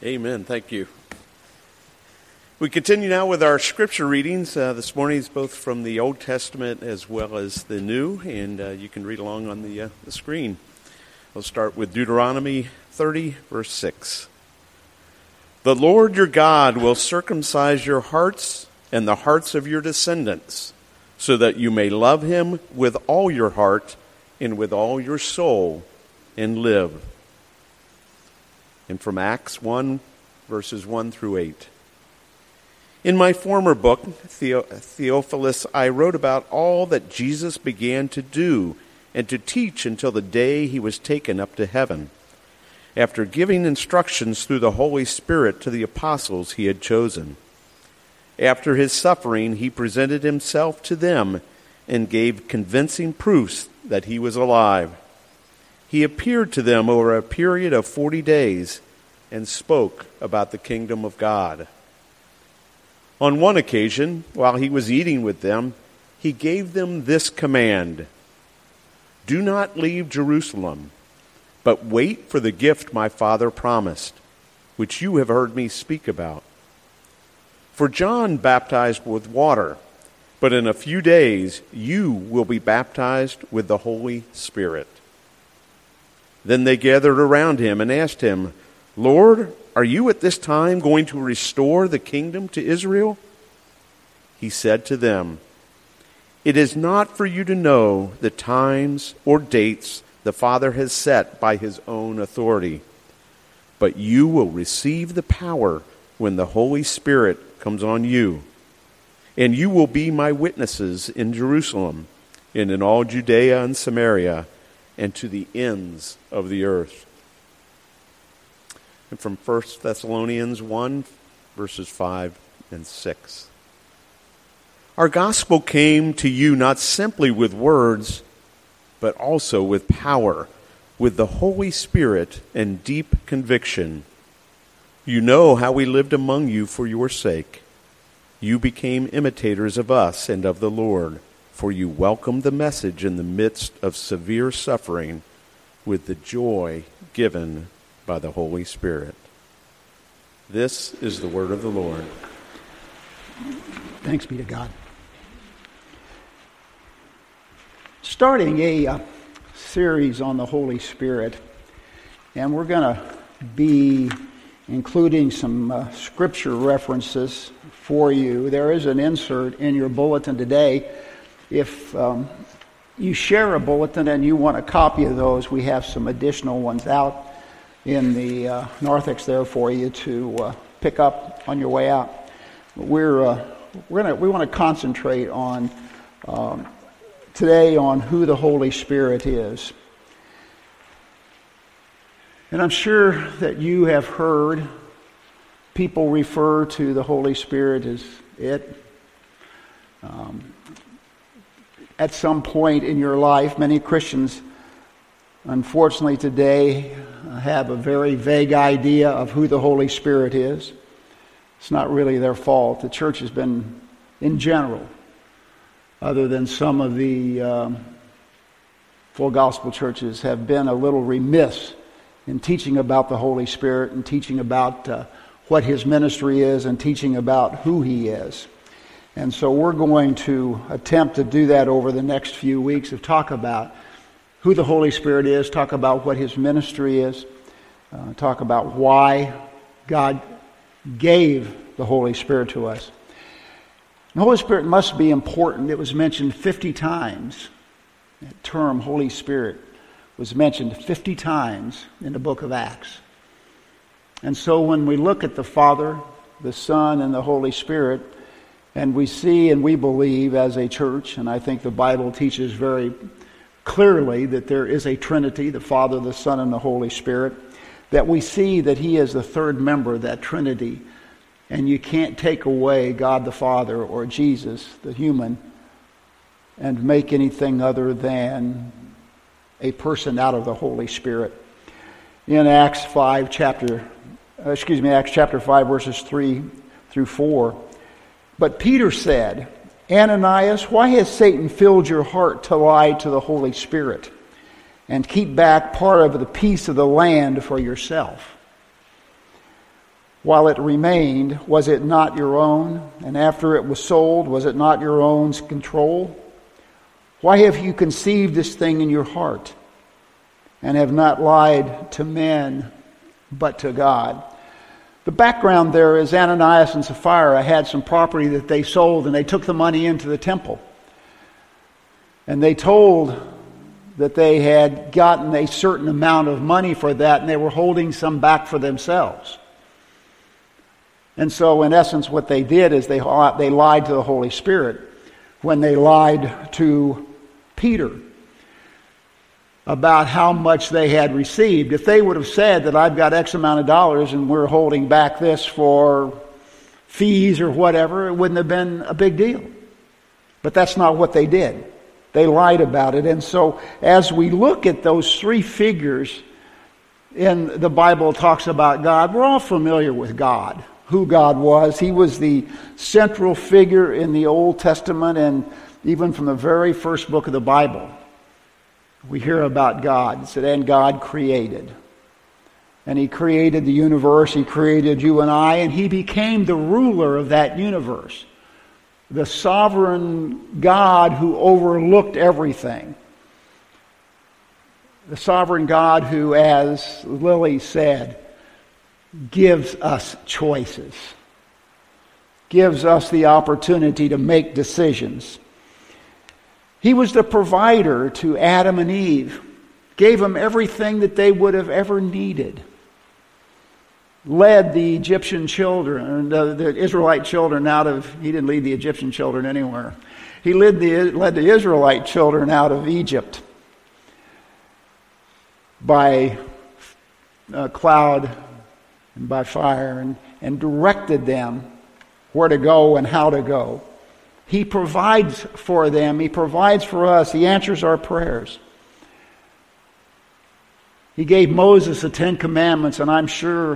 Amen. Thank you. We continue now with our scripture readings. This morning is both from the Old Testament as well as the New, and you can read along on the screen. We'll start with Deuteronomy 30, verse 6. The Lord your God will circumcise your hearts and the hearts of your descendants, so that you may love him with all your heart and with all your soul and live. And from Acts 1, verses 1 through 8. In my former book, Theophilus, I wrote about all that Jesus began to do and to teach until the day he was taken up to heaven, after giving instructions through the Holy Spirit to the apostles he had chosen. After his suffering, he presented himself to them and gave convincing proofs that he was alive. He appeared to them over a period of 40 days and spoke about the kingdom of God. On one occasion, while he was eating with them, he gave them this command: "Do not leave Jerusalem, but wait for the gift my Father promised, which you have heard me speak about. For John baptized with water, but in a few days you will be baptized with the Holy Spirit." Then they gathered around him and asked him, "Lord, are you at this time going to restore the kingdom to Israel?" He said to them, "It is not for you to know the times or dates the Father has set by his own authority, but you will receive the power when the Holy Spirit comes on you, and you will be my witnesses in Jerusalem and in all Judea and Samaria and to the ends of the earth." And from 1 Thessalonians 1, verses 5 and 6. Our gospel came to you not simply with words, but also with power, with the Holy Spirit and deep conviction. You know how we lived among you for your sake. You became imitators of us and of the Lord, for you welcomed the message in the midst of severe suffering with the joy given by the Holy Spirit. This is the word of the Lord. Thanks be to God. Starting a series on the Holy Spirit, and we're going to be including some scripture references for you. There is an insert in your bulletin today. If you share a bulletin and you want a copy of those, we have some additional ones out in the narthex there for you to pick up on your way out. We want to concentrate on today on who the Holy Spirit is. And I'm sure that you have heard people refer to the Holy Spirit as it. At some point in your life, many Christians, unfortunately today, have a very vague idea of who the Holy Spirit is. It's not really their fault. The church has been, in general, other than some of the full gospel churches, have been a little remiss in teaching about the Holy Spirit and teaching about what his ministry is and teaching about who he is. And so we're going to attempt to do that over the next few weeks, to talk about who the Holy Spirit is, talk about what his ministry is, talk about why God gave the Holy Spirit to us. The Holy Spirit must be important. It was mentioned 50 times. That term, Holy Spirit, was mentioned 50 times in the book of Acts. And so when we look at the Father, the Son, and the Holy Spirit, and we see and we believe as a church, and I think the Bible teaches very clearly that there is a Trinity, the Father, the Son, and the Holy Spirit, that we see that he is the third member of that Trinity. And you can't take away God the Father or Jesus, the human, and make anything other than a person out of the Holy Spirit. In Acts chapter 5, verses 3 through 4. But Peter said, "Ananias, why has Satan filled your heart to lie to the Holy Spirit and keep back part of the piece of the land for yourself? while it remained, was it not your own? And after it was sold, was it not your own control? Why have you conceived this thing in your heart and have not lied to men but to God? The background there is Ananias and Sapphira had some property that they sold, and they took the money into the temple. And they told that they had gotten a certain amount of money for that, and they were holding some back for themselves. And so, in essence, what they did is they lied to the Holy Spirit when they lied to Peter about how much they had received. If they would have said that I've got X amount of dollars and we're holding back this for fees or whatever, it wouldn't have been a big deal. But that's not what they did. They lied about it. And so as we look at those three figures in the Bible talks about God, we're all familiar with God, who God was. He was the central figure in the Old Testament, and even from the very first book of the Bible, we hear about God. It said, and God created. And He created the universe. He created you and I, and He became the ruler of that universe. The sovereign God who overlooked everything. The sovereign God who, as Lily said, gives us choices. Gives us the opportunity to make decisions. He was the provider to Adam and Eve. Gave them everything that they would have ever needed. Led the Egyptian children, the Israelite children out of, he didn't lead the Egyptian children anywhere. He led the Israelite children out of Egypt by cloud and by fire, and directed them where to go and how to go. He provides for them. He provides for us. He answers our prayers. He gave Moses the 10 Commandments, and I'm sure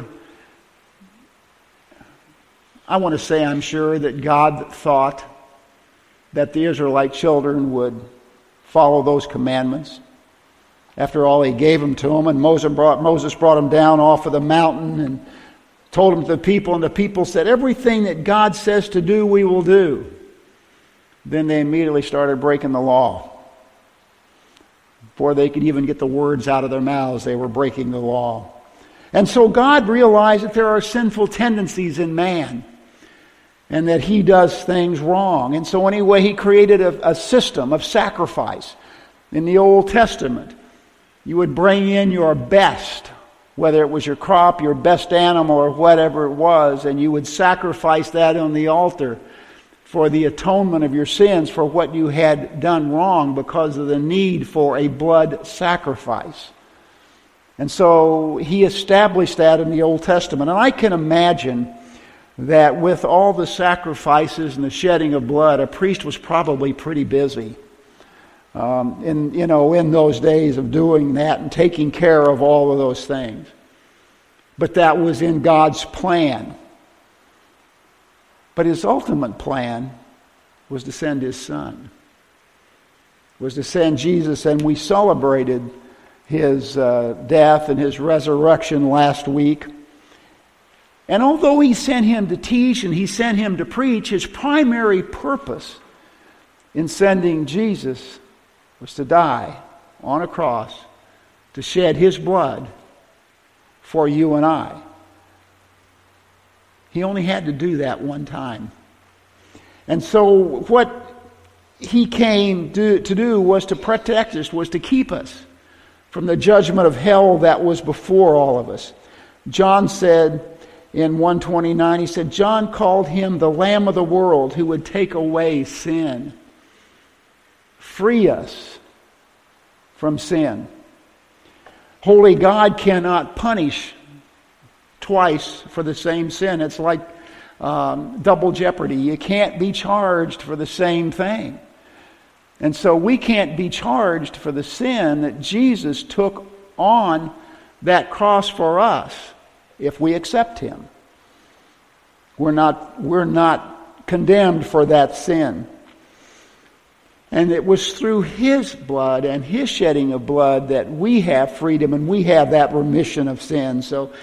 that God thought that the Israelite children would follow those commandments. After all, He gave them to them, and Moses brought them down off of the mountain and told them to the people, and the people said, everything that God says to do, we will do. Then they immediately started breaking the law. Before they could even get the words out of their mouths, they were breaking the law. And so God realized that there are sinful tendencies in man, and that he does things wrong. And so anyway, He created a system of sacrifice. In the Old Testament, you would bring in your best, whether it was your crop, your best animal, or whatever it was, and you would sacrifice that on the altar for the atonement of your sins, for what you had done wrong because of the need for a blood sacrifice. And so He established that in the Old Testament. And I can imagine that with all the sacrifices and the shedding of blood, a priest was probably pretty busy in those days of doing that and taking care of all of those things. But that was in God's plan. But His ultimate plan was to send His Son. Was to send Jesus, and we celebrated His death and His resurrection last week. And although He sent Him to teach and He sent Him to preach, His primary purpose in sending Jesus was to die on a cross, to shed His blood for you and I. He only had to do that one time. And so what He came to do was to protect us, was to keep us from the judgment of hell that was before all of us. John said in 1:29, he said, John called Him the Lamb of the world who would take away sin. Free us from sin. Holy God cannot punish twice for the same sin. It's like double jeopardy. You can't be charged for the same thing. And so we can't be charged for the sin that Jesus took on that cross for us if we accept Him. We're not condemned for that sin. And it was through His blood and His shedding of blood that we have freedom and we have that remission of sin. So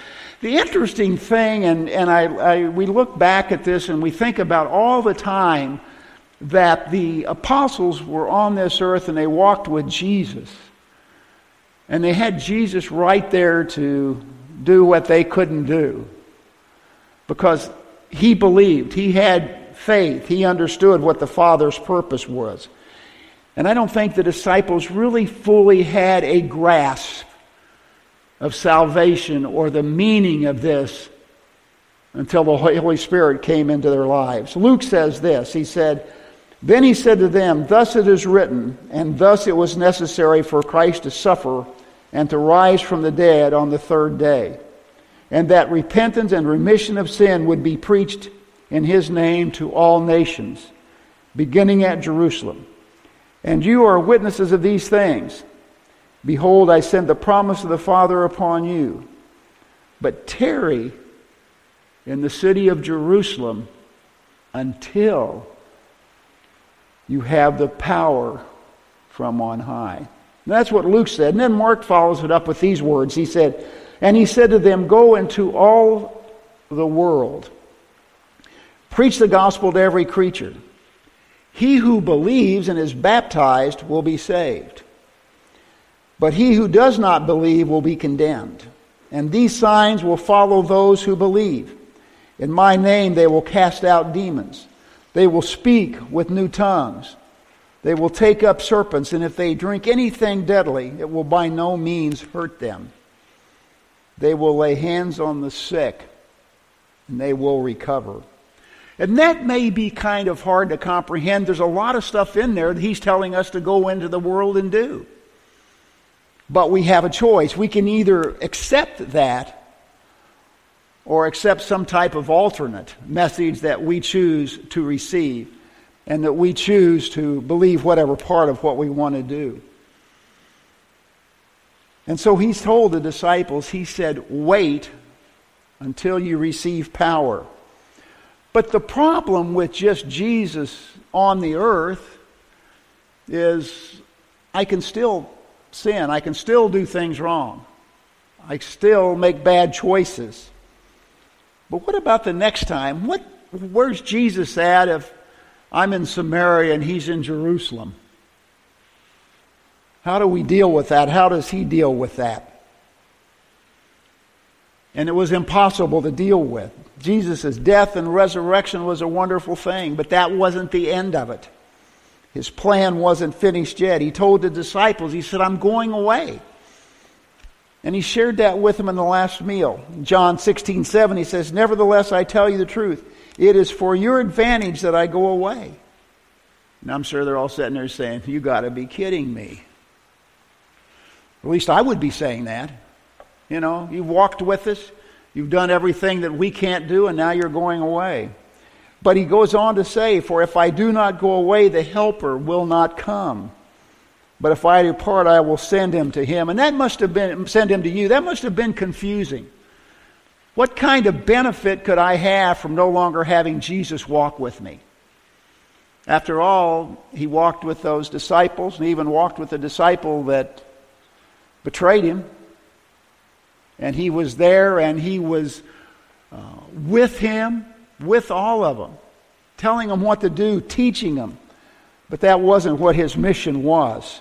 The interesting thing, we look back at this and we think about all the time that the apostles were on this earth and they walked with Jesus. And they had Jesus right there to do what they couldn't do. Because he believed, he had faith, he understood what the Father's purpose was. And I don't think the disciples really fully had a grasp of salvation or the meaning of this until the Holy Spirit came into their lives. Luke says this, he said, "Then he said to them, thus it is written, and thus it was necessary for Christ to suffer and to rise from the dead on the third day, and that repentance and remission of sin would be preached in his name to all nations, beginning at Jerusalem. And you are witnesses of these things. Behold, I send the promise of the Father upon you. But tarry in the city of Jerusalem until you have the power from on high." And that's what Luke said. And then Mark follows it up with these words. He said, "And he said to them, go into all the world, preach the gospel to every creature. He who believes and is baptized will be saved. But he who does not believe will be condemned. And these signs will follow those who believe. In my name they will cast out demons. They will speak with new tongues. They will take up serpents, and if they drink anything deadly, it will by no means hurt them. They will lay hands on the sick, and they will recover." And that may be kind of hard to comprehend. There's a lot of stuff in there that he's telling us to go into the world and do. But we have a choice. We can either accept that or accept some type of alternate message that we choose to receive and that we choose to believe whatever part of what we want to do. And so he's told the disciples, he said, wait until you receive power. But the problem with just Jesus on the earth is I can still sin. I can still do things wrong. I still make bad choices. But what about the next time? Where's Jesus at if I'm in Samaria and he's in Jerusalem? How do we deal with that? How does he deal with that? And it was impossible to deal with. Jesus' death and resurrection was a wonderful thing, but that wasn't the end of it. His plan wasn't finished yet. He told the disciples, he said, I'm going away. And he shared that with them in the last meal. In John 16:7, he says, nevertheless, I tell you the truth. It is for your advantage that I go away. And I'm sure they're all sitting there saying, you got to be kidding me. At least I would be saying that. You know, you've walked with us. You've done everything that we can't do, and now you're going away. But he goes on to say, for if I do not go away, the Helper will not come. But if I depart, I will send him to him. And that must have been, send him to you. That must have been confusing. What kind of benefit could I have from no longer having Jesus walk with me? After all, he walked with those disciples, and even walked with the disciple that betrayed him. And he was there, and he was with him, with all of them, telling them what to do, teaching them. But that wasn't what his mission was.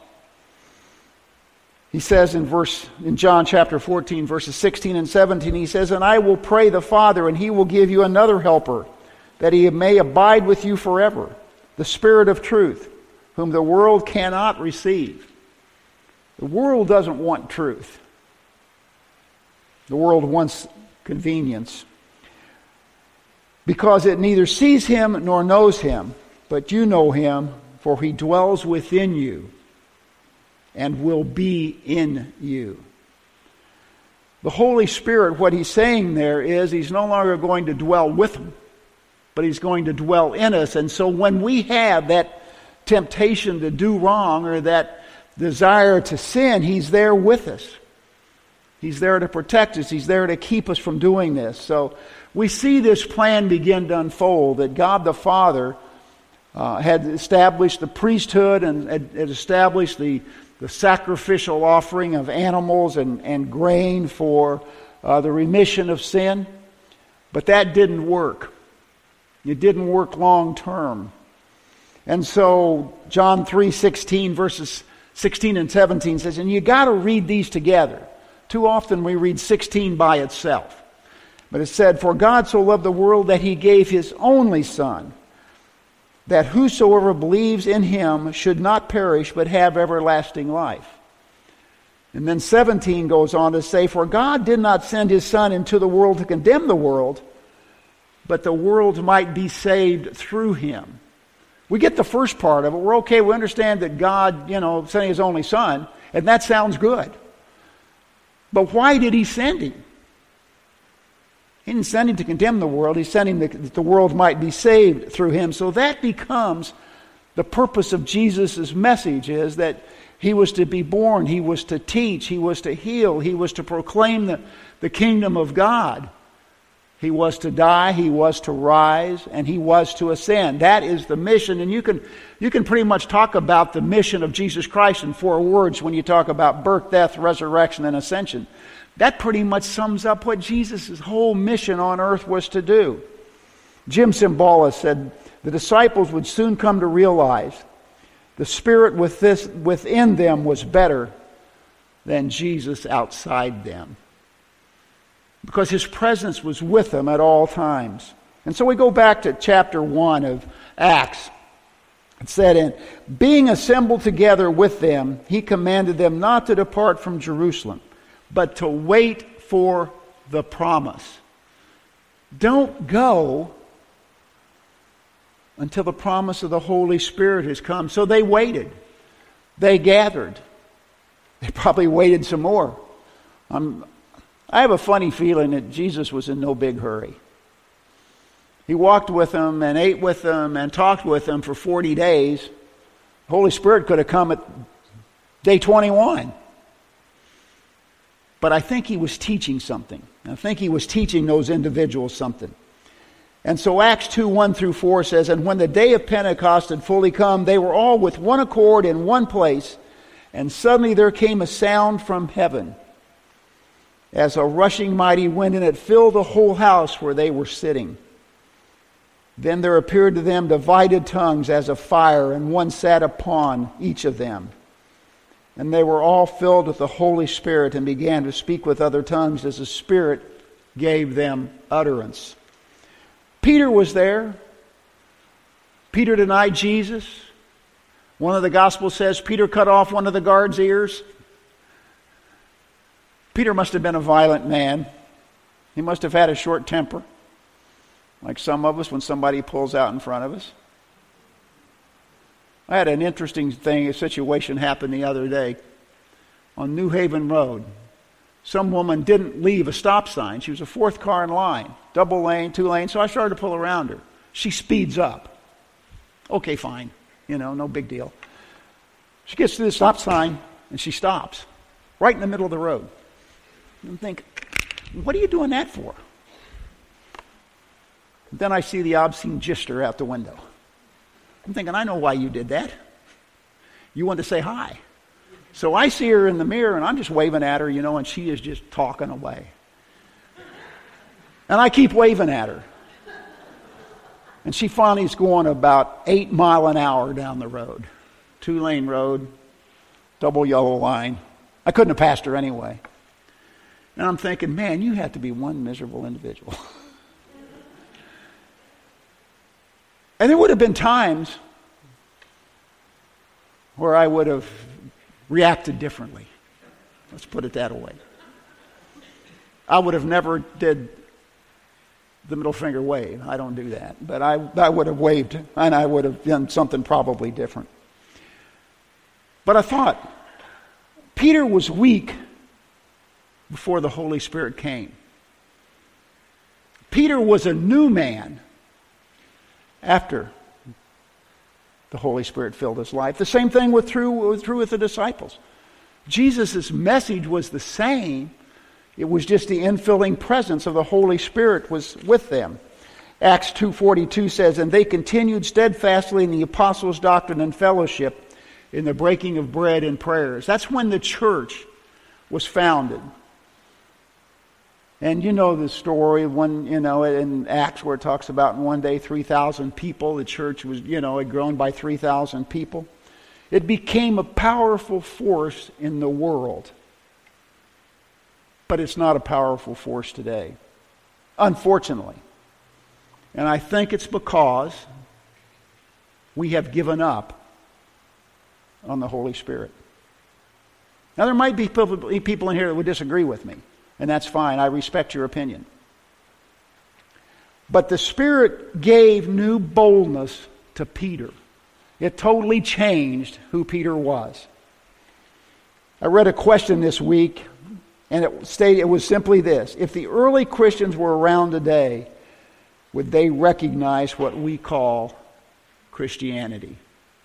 He says in John chapter 14, verses 16 and 17, he says, and I will pray the Father, and he will give you another helper, that he may abide with you forever, the Spirit of truth, whom the world cannot receive. The world doesn't want truth. The world wants convenience. Because it neither sees him nor knows him, but you know him, for he dwells within you and will be in you. The Holy Spirit, what he's saying there is he's no longer going to dwell with them, but he's going to dwell in us. And so when we have that temptation to do wrong or that desire to sin, he's there with us. He's there to protect us. He's there to keep us from doing this. So we see this plan begin to unfold, that God the Father had established the priesthood and had established the sacrificial offering of animals and grain for the remission of sin. But that didn't work. It didn't work long term. And so John 3:16, verses 16 and 17 says, and you got to read these together. Too often we read 16 by itself. But it said, for God so loved the world that he gave his only Son, that whosoever believes in him should not perish but have everlasting life. And then 17 goes on to say, for God did not send his Son into the world to condemn the world, but the world might be saved through him. We get the first part of it. We're okay. We understand that God, sent his only Son, and that sounds good. But why did he send him? He didn't send him to condemn the world. He sent him that the world might be saved through him. So that becomes the purpose of Jesus' message, is that he was to be born, he was to teach, he was to heal, he was to proclaim the kingdom of God. He was to die, he was to rise, and he was to ascend. That is the mission. And you can pretty much talk about the mission of Jesus Christ in 4 words when you talk about birth, death, resurrection, and ascension. That pretty much sums up what Jesus' whole mission on earth was to do. Jim Cymbala said, the disciples would soon come to realize the Spirit within them was better than Jesus outside them, because his presence was with them at all times. And so we go back to chapter 1 of Acts. It said, and being assembled together with them, he commanded them not to depart from Jerusalem, but to wait for the promise. Don't go until the promise of the Holy Spirit has come. So they waited. They gathered. They probably waited some more. I have a funny feeling that Jesus was in no big hurry. He walked with them and ate with them and talked with them for 40 days. The Holy Spirit could have come at day 21. But I think he was teaching something. I think he was teaching those individuals something. And so Acts 2:1-4 says, and when the day of Pentecost had fully come, they were all with one accord in one place, and suddenly there came a sound from heaven, as a rushing mighty wind, and it filled the whole house where they were sitting. Then there appeared to them divided tongues as of fire, and one sat upon each of them. And they were all filled with the Holy Spirit and began to speak with other tongues as the Spirit gave them utterance. Peter was there. Peter denied Jesus. One of the Gospels says Peter cut off one of the guard's ears. Peter must have been a violent man. He must have had a short temper, like some of us when somebody pulls out in front of us. I had an interesting situation happen the other day on New Haven Road. Some woman didn't leave a stop sign. She was a 4th car in line, double lane, 2 lanes, so I started to pull around her. She speeds up. Okay, fine, no big deal. She gets to the stop sign and she stops right in the middle of the road. I'm thinking, what are you doing that for? Then I see the obscene gister out the window. I'm thinking, I know why you did that. You wanted to say hi. So I see her in the mirror, and I'm just waving at her, and she is just talking away. And I keep waving at her. And she finally is going about 8 miles an hour down the road. 2-lane road, double yellow line. I couldn't have passed her anyway. And I'm thinking, man, you have to be one miserable individual. And there would have been times where I would have reacted differently. Let's put it that way. I would have never did the middle finger wave. I don't do that. But I would have waved, and I would have done something probably different. But I thought, Peter was weak before the Holy Spirit came. Peter was a new man after the Holy Spirit filled his life. The same thing was true with the disciples. Jesus' message was the same. It was just the infilling presence of the Holy Spirit was with them. Acts 2:42 says, and they continued steadfastly in the apostles' doctrine and fellowship, in the breaking of bread and prayers. That's when the church was founded. And you know the story when, in Acts where it talks about in one day 3,000 people, the church was, had grown by 3,000 people. It became a powerful force in the world. But it's not a powerful force today, unfortunately. And I think it's because we have given up on the Holy Spirit. Now there might be people in here that would disagree with me, and that's fine. I respect your opinion. But the Spirit gave new boldness to Peter. It totally changed who Peter was. I read a question this week, and it was simply this: if the early Christians were around today, would they recognize what we call Christianity?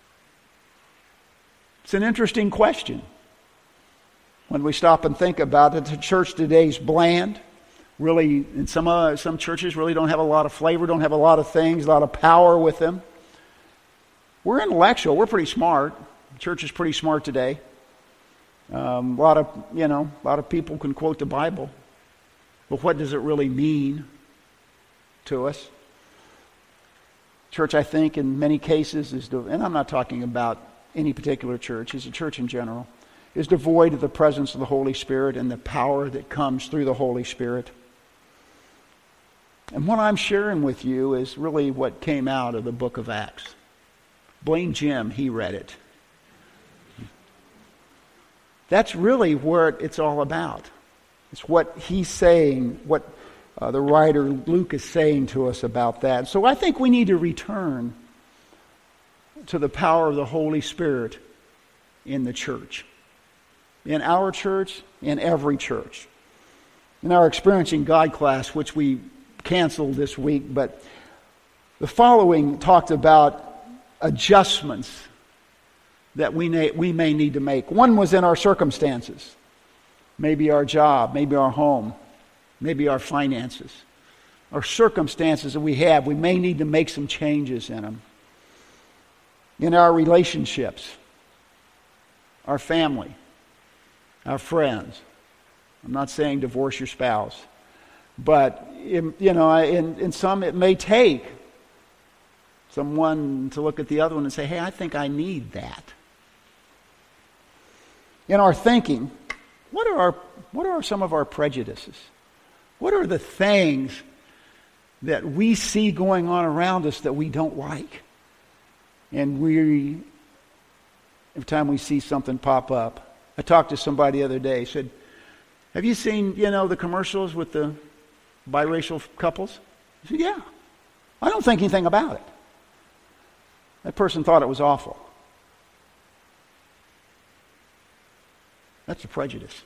It's an interesting question. When we stop and think about it, the church today is bland. Really, and some churches really don't have a lot of flavor, don't have a lot of things, a lot of power with them. We're intellectual. We're pretty smart. The church is pretty smart today. A lot of people can quote the Bible, but what does it really mean to us? Church, I think, in many cases and I'm not talking about any particular church, as a church in general, is devoid of the presence of the Holy Spirit and the power that comes through the Holy Spirit. And what I'm sharing with you is really what came out of the book of Acts. Blame Jim, he read it. That's really what it's all about. It's what he's saying, what the writer Luke is saying to us about that. So I think we need to return to the power of the Holy Spirit in the church. In our church, in every church. In our Experiencing God class, which we canceled this week, but the following talked about adjustments that we may need to make. One was in our circumstances. Maybe our job, maybe our home, maybe our finances. Our circumstances that we have, we may need to make some changes in them. In our relationships, our family, our friends. I'm not saying divorce your spouse, but in some it may take someone to look at the other one and say, hey, I think I need that. In our thinking, what are some of our prejudices? What are the things that we see going on around us that we don't like? And every time we see something pop up, I talked to somebody the other day, said, have you seen, the commercials with the biracial couples? I said, yeah. I don't think anything about it. That person thought it was awful. That's a prejudice.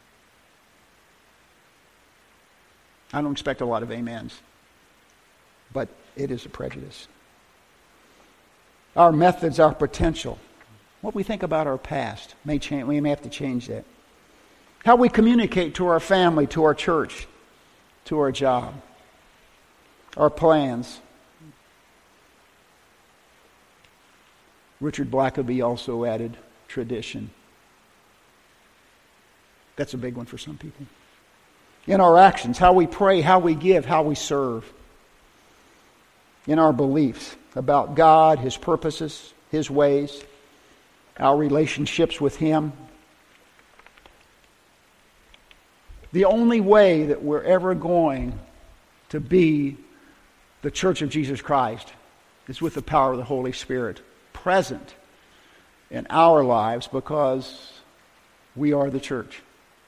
I don't expect a lot of amens, but it is a prejudice. Our methods, our potential, what we think about our past may change. We may have to change that. How we communicate to our family, to our church, to our job, our plans. Richard Blackaby also added tradition. That's a big one for some people. In our actions, how we pray, how we give, how we serve. In our beliefs about God, His purposes, His ways, our relationships with Him. The only way that we're ever going to be the Church of Jesus Christ is with the power of the Holy Spirit present in our lives, because we are the church.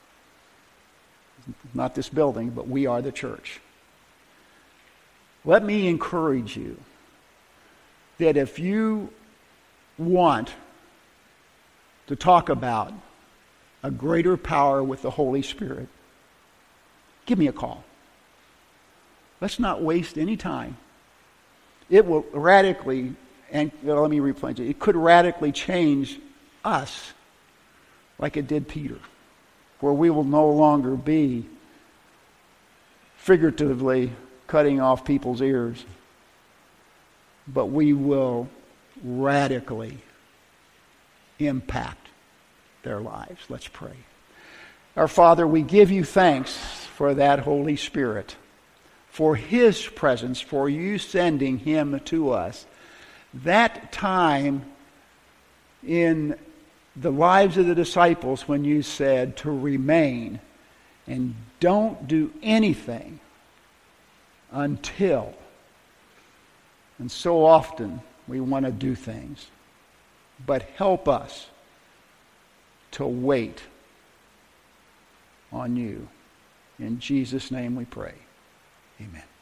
Not this building, but we are the church. Let me encourage you that if you want to talk about a greater power with the Holy Spirit, give me a call. Let's not waste any time. It will radically, and let me rephrase it, it could radically change us like it did Peter, where we will no longer be figuratively cutting off people's ears, but we will radically impact their lives. Let's pray. Our Father, we give you thanks for that Holy Spirit, for His presence, for you sending Him to us. That time in the lives of the disciples when you said to remain and don't do anything until. And so often we want to do things. But help us to wait on you. In Jesus' name we pray. Amen.